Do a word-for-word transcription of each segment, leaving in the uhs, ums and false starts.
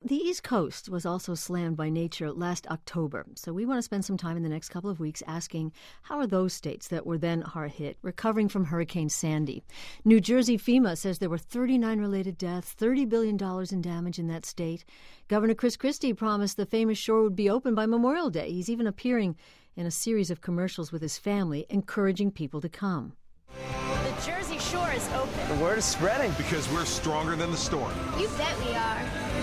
The East Coast was also slammed by nature last October, so we want to spend some time in the next couple of weeks asking how are those states that were then hard hit recovering from Hurricane Sandy. New Jersey FEMA says there were thirty-nine related deaths, thirty billion dollars in damage in that state. Governor Chris Christie promised the famous shore would be open by Memorial Day. He's even appearing in a series of commercials with his family, encouraging people to come. The Jersey Shore is open. The word is spreading. Because we're stronger than the storm. You bet we are.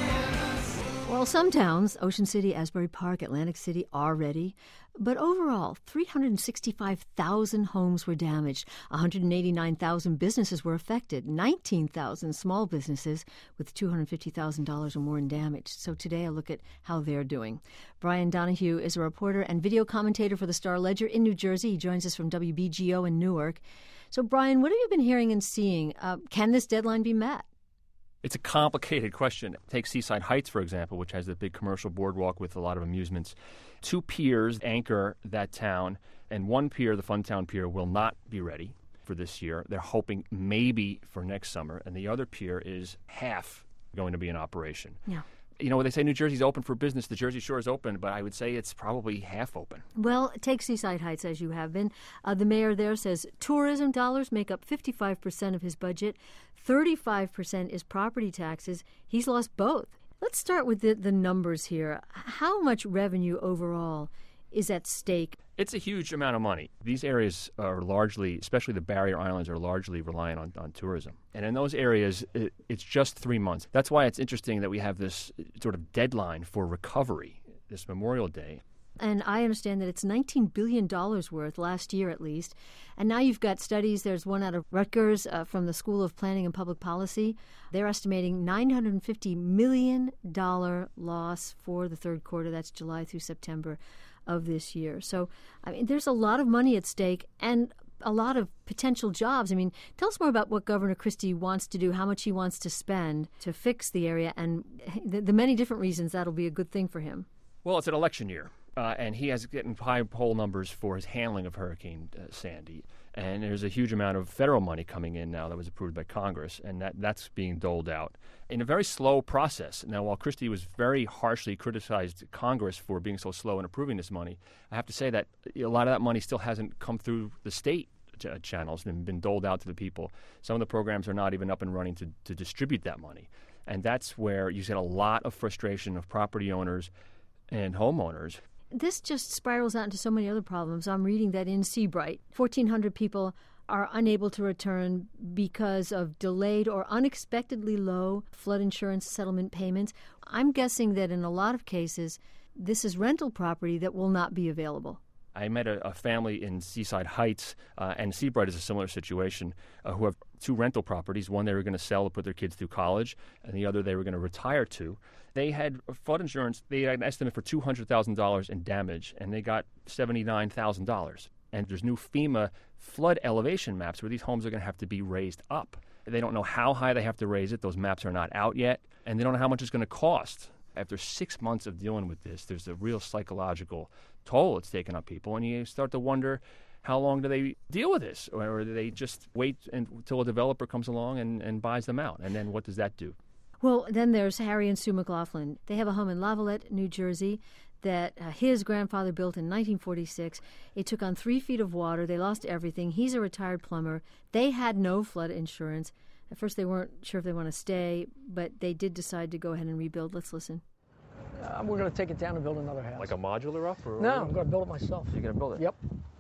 Well, some towns, Ocean City, Asbury Park, Atlantic City, are ready. But overall, three hundred sixty-five thousand homes were damaged. one hundred eighty-nine thousand businesses were affected. nineteen thousand small businesses with two hundred fifty thousand dollars or more in damage. So today I look at how they're doing. Brian Donahue is a reporter and video commentator for the Star-Ledger in New Jersey. He joins us from W B G O in Newark. So, Brian, what have you been hearing and seeing? Uh, can this deadline be met? It's a complicated question. Take Seaside Heights, for example, which has the big commercial boardwalk with a lot of amusements. Two piers anchor that town, and one pier, the Funtown Pier, will not be ready for this year. They're hoping maybe for next summer, and the other pier is half going to be in operation. Yeah. You know, they say New Jersey's open for business. The Jersey Shore is open, but I would say it's probably half open. Well, take Seaside Heights, as you have been. Uh, the mayor there says tourism dollars make up fifty-five percent of his budget. thirty-five percent is property taxes. He's lost both. Let's start with the, the numbers here. How much revenue overall is at stake? It's a huge amount of money. These areas are largely, especially the barrier islands, are largely reliant on, on tourism. And in those areas, it, it's just three months. That's why it's interesting that we have this sort of deadline for recovery, this Memorial Day. And I understand that it's nineteen billion dollars worth last year at least. And now you've got studies. There's one out of Rutgers uh, from the School of Planning and Public Policy. They're estimating nine hundred fifty million dollars loss for the third quarter. That's July through September of this year. So, I mean, there's a lot of money at stake and a lot of potential jobs. I mean, tell us more about what Governor Christie wants to do, how much he wants to spend to fix the area, and the, the many different reasons that'll be a good thing for him. Well, it's an election year. Uh, and he has getting high poll numbers for his handling of Hurricane uh, Sandy. And there's a huge amount of federal money coming in now that was approved by Congress, and that, that's being doled out in a very slow process. Now, while Christie was very harshly criticized Congress for being so slow in approving this money, I have to say that a lot of that money still hasn't come through the state ch- channels and been doled out to the people. Some of the programs are not even up and running to, to distribute that money. And that's where you get a lot of frustration of property owners and homeowners. This just spirals out into so many other problems. I'm reading that in Seabright, fourteen hundred people are unable to return because of delayed or unexpectedly low flood insurance settlement payments. I'm guessing that in a lot of cases, this is rental property that will not be available. I met a, a family in Seaside Heights, uh, and Seabright is a similar situation, uh, who have two rental properties. One they were going to sell to put their kids through college, and the other they were going to retire to. They had flood insurance. They had an estimate for two hundred thousand dollars in damage, and they got seventy-nine thousand dollars. And there's new FEMA flood elevation maps where these homes are going to have to be raised up. They don't know how high they have to raise it. Those maps are not out yet, and they don't know how much it's going to cost. After six months of dealing with this, there's a real psychological toll it's taken on people, and you start to wonder, how long do they deal with this? Or do they just wait until a developer comes along and, and buys them out? And then what does that do? Well, then there's Harry and Sue McLaughlin. They have a home in Lavallette, New Jersey, that uh, his grandfather built in nineteen forty-six. It took on three feet of water. They lost everything. He's a retired plumber. They had no flood insurance. At first, they weren't sure if they want to stay, but they did decide to go ahead and rebuild. Let's listen. Uh, we're going to take it down and build another house. Like a modular roof? Or No, I'm going to build it myself. You're going to build it? Yep.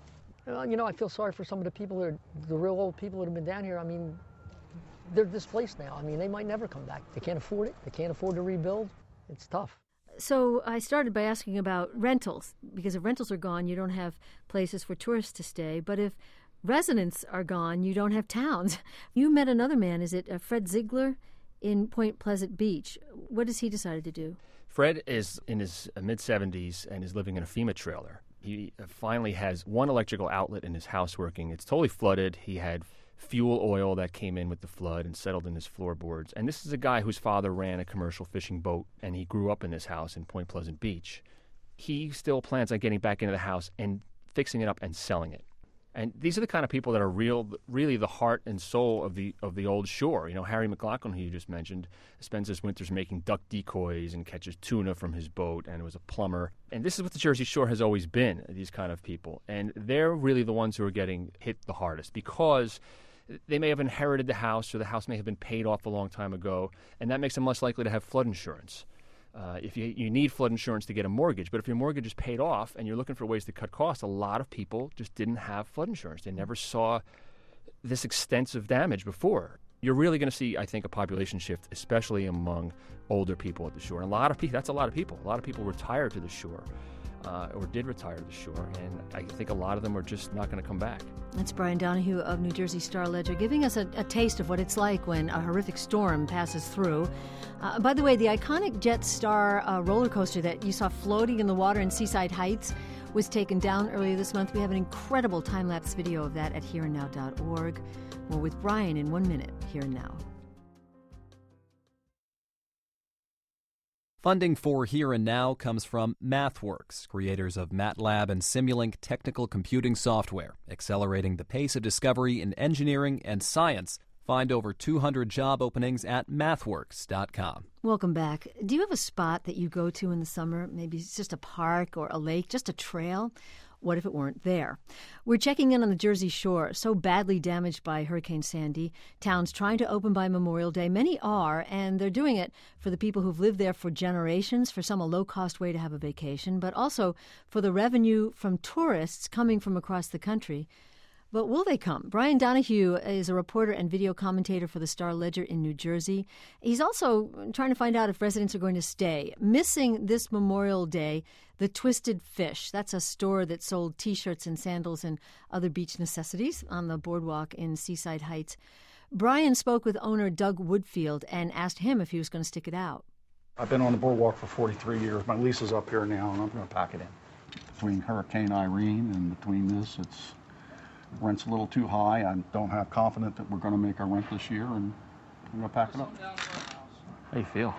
Uh, you know, I feel sorry for some of the people, that are, the real old people that have been down here. I mean, they're displaced now. I mean, they might never come back. They can't afford it. They can't afford to rebuild. It's tough. So I started by asking about rentals, because if rentals are gone, you don't have places for tourists to stay. But if residents are gone, you don't have towns. You met another man, is it uh, Fred Ziegler in Point Pleasant Beach. What has he decided to do? Fred is in his mid-seventies and is living in a FEMA trailer. He finally has one electrical outlet in his house working. It's totally flooded. He had fuel oil that came in with the flood and settled in his floorboards. And this is a guy whose father ran a commercial fishing boat, and he grew up in this house in Point Pleasant Beach. He still plans on getting back into the house and fixing it up and selling it. And these are the kind of people that are real, really the heart and soul of the of the old shore. You know, Harry McLaughlin, who you just mentioned, spends his winters making duck decoys and catches tuna from his boat, and was a plumber. And this is what the Jersey Shore has always been, these kind of people. And they're really the ones who are getting hit the hardest because they may have inherited the house, or the house may have been paid off a long time ago, and that makes them less likely to have flood insurance. Uh, if you, you need flood insurance to get a mortgage, but if your mortgage is paid off and you're looking for ways to cut costs, a lot of people just didn't have flood insurance. They never saw this extensive damage before. You're really going to see, I think, a population shift, especially among older people at the shore. And a lot of people, that's a lot of people. A lot of people retired to the shore. Uh, or did retire to the shore, and I think a lot of them are just not going to come back. That's Brian Donahue of New Jersey Star-Ledger giving us a, a taste of what it's like when a horrific storm passes through. Uh, by the way, the iconic Jetstar uh, roller coaster that you saw floating in the water in Seaside Heights was taken down earlier this month. We have an incredible time-lapse video of that at here and now dot org. More with Brian in one minute, Here and Now. Funding for Here and Now comes from MathWorks, creators of MATLAB and Simulink technical computing software, accelerating the pace of discovery in engineering and science. Find over two hundred job openings at mathworks dot com. Welcome back. Do you have a spot that you go to in the summer? Maybe it's just a park or a lake, just a trail? What if it weren't there? We're checking in on the Jersey Shore, so badly damaged by Hurricane Sandy. Towns trying to open by Memorial Day. Many are, and they're doing it for the people who've lived there for generations, for some a low-cost way to have a vacation, but also for the revenue from tourists coming from across the country. But will they come? Brian Donahue is a reporter and video commentator for the Star-Ledger in New Jersey. He's also trying to find out if residents are going to stay. Missing this Memorial Day, the Twisted Fish. That's a store that sold T-shirts and sandals and other beach necessities on the boardwalk in Seaside Heights. Brian spoke with owner Doug Woodfield and asked him if he was going to stick it out. I've been on the boardwalk for forty-three years. My lease is up here now, and I'm going to pack it in. Between Hurricane Irene and between this, it's... rent's a little too high. I don't have confidence that we're going to make our rent this year, and I'm going to pack it up. How do you feel?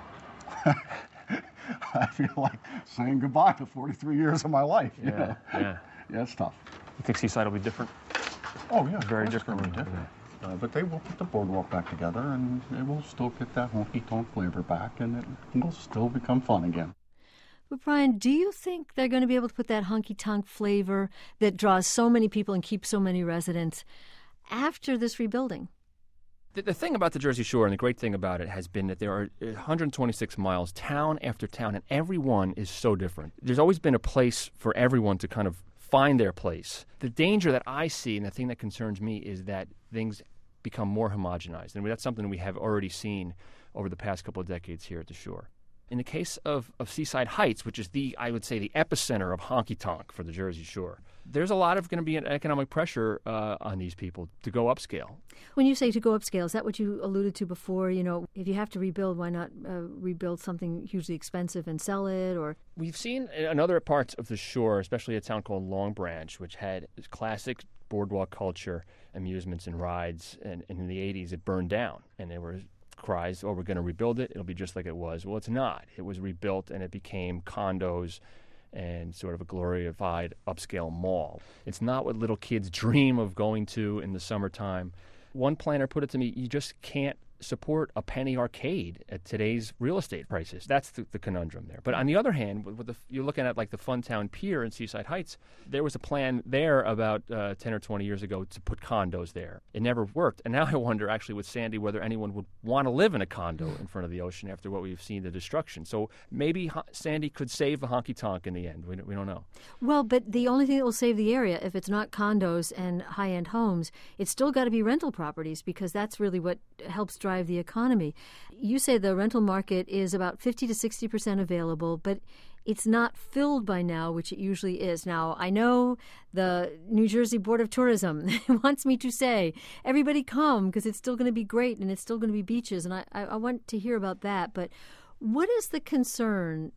I feel like saying goodbye to forty-three years of my life. Yeah, Yeah, yeah. Yeah, it's tough. You think Seaside will be different? Oh, yeah. Very it's different. gonna be different. Uh, but they will put the boardwalk back together, and it will still get that honky-tonk flavor back, and it will still become fun again. But Brian, do you think they're going to be able to put that honky-tonk flavor that draws so many people and keeps so many residents after this rebuilding? The, the thing about the Jersey Shore, and the great thing about it, has been that there are one hundred twenty-six miles, town after town, and every one is so different. There's always been a place for everyone to kind of find their place. The danger that I see, and the thing that concerns me, is that things become more homogenized. And that's something we have already seen over the past couple of decades here at the shore. In the case of, of Seaside Heights, which is the, I would say, the epicenter of honky-tonk for the Jersey Shore, there's a lot of going to be an economic pressure uh, on these people to go upscale. When you say to go upscale, is that what you alluded to before? You know, if you have to rebuild, why not uh, rebuild something hugely expensive and sell it? Or we've seen in other parts of the shore, especially a town called Long Branch, which had classic boardwalk culture, amusements and rides, and, and in the eighties it burned down, and there were cries, oh, we're going to rebuild it, it'll be just like it was. Well, it's not. It was rebuilt, and it became condos and sort of a glorified upscale mall. It's not what little kids dream of going to in the summertime. One planner put it to me, you just can't support a penny arcade at today's real estate prices. That's the, the conundrum there. But on the other hand, with, with the, you're looking at like the Funtown Pier in Seaside Heights, there was a plan there about uh, ten or twenty years ago to put condos there. It never worked. And now I wonder actually with Sandy whether anyone would want to live in a condo in front of the ocean after what we've seen, the destruction. So maybe Ho- Sandy could save the honky-tonk in the end. We don't, we don't know. Well, but the only thing that will save the area, if it's not condos and high-end homes, it's still got to be rental properties, because that's really what helps drive drive the economy. You say the rental market is about fifty to sixty percent available, but it's not filled by now, which it usually is. Now, I know the New Jersey Board of Tourism wants me to say, everybody come, because it's still going to be great and it's still going to be beaches, and I, I, I want to hear about that. But what is the concern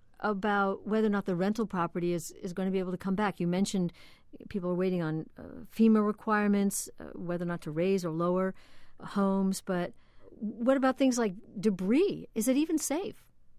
about whether or not the rental property is, is going to be able to come back? You mentioned people are waiting on uh, FEMA requirements, uh, whether or not to raise or lower homes, but what about things like debris? Is it even safe?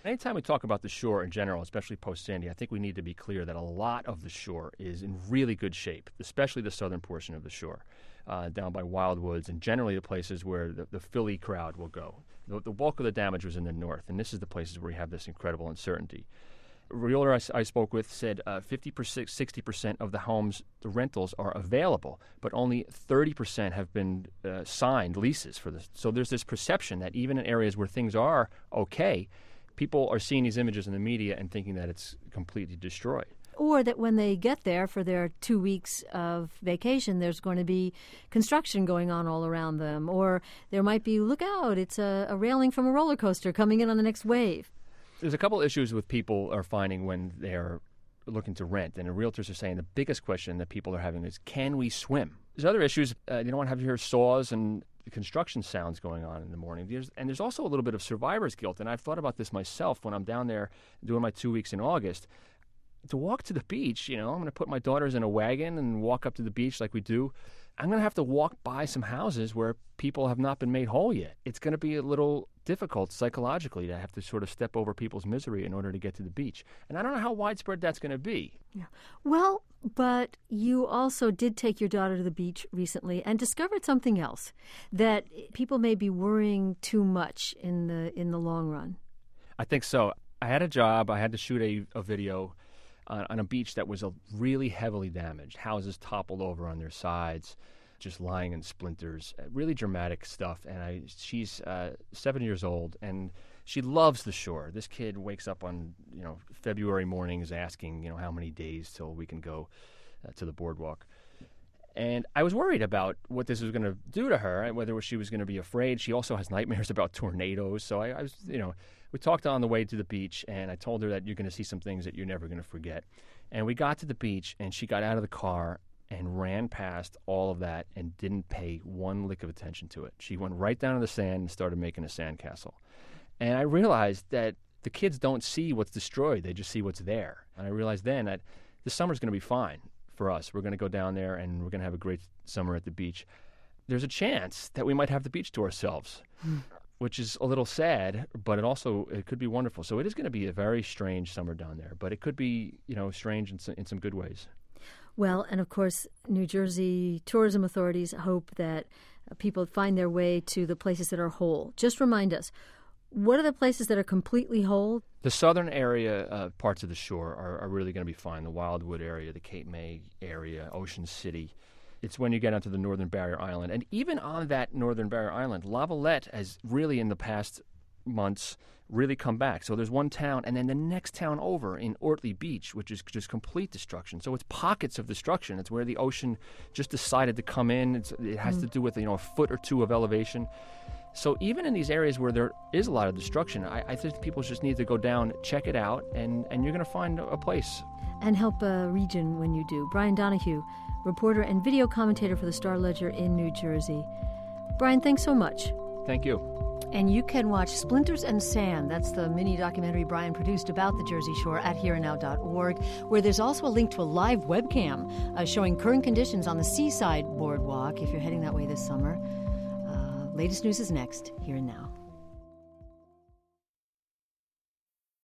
Anytime we talk about the shore in general, especially post-Sandy, I think we need to be clear that a lot of the shore is in really good shape, especially the southern portion of the shore, uh, down by Wildwoods and generally the places where the, the Philly crowd will go. The, the bulk of the damage was in the north, and this is the places where we have this incredible uncertainty. A realtor I, I spoke with said uh, fifty percent, sixty percent of the homes, the rentals, are available, but only thirty percent have been uh, signed leases for this. So there's this perception that even in areas where things are okay, people are seeing these images in the media and thinking that it's completely destroyed. Or that when they get there for their two weeks of vacation, there's going to be construction going on all around them. Or there might be, look out, it's a, a railing from a roller coaster coming in on the next wave. There's a couple issues with people are finding when they're looking to rent. And the realtors are saying the biggest question that people are having is, can we swim? There's other issues. Uh, you don't want to have to hear saws and construction sounds going on in the morning. There's, and there's also a little bit of survivor's guilt. And I've thought about this myself when I'm down there doing my two weeks in August. To walk to the beach, you know, I'm going to put my daughters in a wagon and walk up to the beach like we do. I'm going to have to walk by some houses where people have not been made whole yet. It's going to be a little difficult psychologically to have to sort of step over people's misery in order to get to the beach. And I don't know how widespread that's going to be. Yeah. Well, but you also did take your daughter to the beach recently and discovered something else, that people may be worrying too much in the in the long run. I think so. I had a job. I had to shoot a, a video on, on a beach that was a really heavily damaged. Houses toppled over on their sides, just lying in splinters. Really dramatic stuff. And I, she's uh, seven years old, and she loves the shore. This kid wakes up on, you know, February mornings asking, you know, how many days till we can go uh, to the boardwalk. And I was worried about what this was going to do to her, whether she was going to be afraid. She also has nightmares about tornadoes. So I, I was, you know, we talked on the way to the beach, and I told her that you're going to see some things that you're never going to forget. And we got to the beach, and she got out of the car and ran past all of that and didn't pay one lick of attention to it. She went right down to the sand and started making a sandcastle. And I realized that the kids don't see what's destroyed. They just see what's there. And I realized then that the summer's going to be fine for us. We're going to go down there, and we're going to have a great summer at the beach. There's a chance that we might have the beach to ourselves, which is a little sad, but it also it could be wonderful. So it is going to be a very strange summer down there, but it could be, you know, strange in some, in some good ways. Well, and of course, New Jersey tourism authorities hope that people find their way to the places that are whole. Just remind us, what are the places that are completely whole? The southern area uh, parts of the shore are, are really going to be fine. The Wildwood area, the Cape May area, Ocean City. It's when you get onto the Northern Barrier Island. And even on that Northern Barrier Island, Lavallette has really in the past months really come back. So there's one town, and then the next town over in Ortley Beach, which is just complete destruction. So it's pockets of destruction. It's where the ocean just decided to come in. It's, it has mm. to do with, you know, a foot or two of elevation. So even in these areas where there is a lot of destruction, I, I think people just need to go down, check it out, and, and you're going to find a place. And help a region when you do. Brian Donahue, reporter and video commentator for the Star-Ledger in New Jersey. Brian, thanks so much. Thank you. And you can watch Splinters and Sand. That's the mini documentary Brian produced about the Jersey Shore at here and now dot org, where there's also a link to a live webcam uh, showing current conditions on the Seaside Boardwalk if you're heading that way this summer. Uh, latest news is next, Here and Now.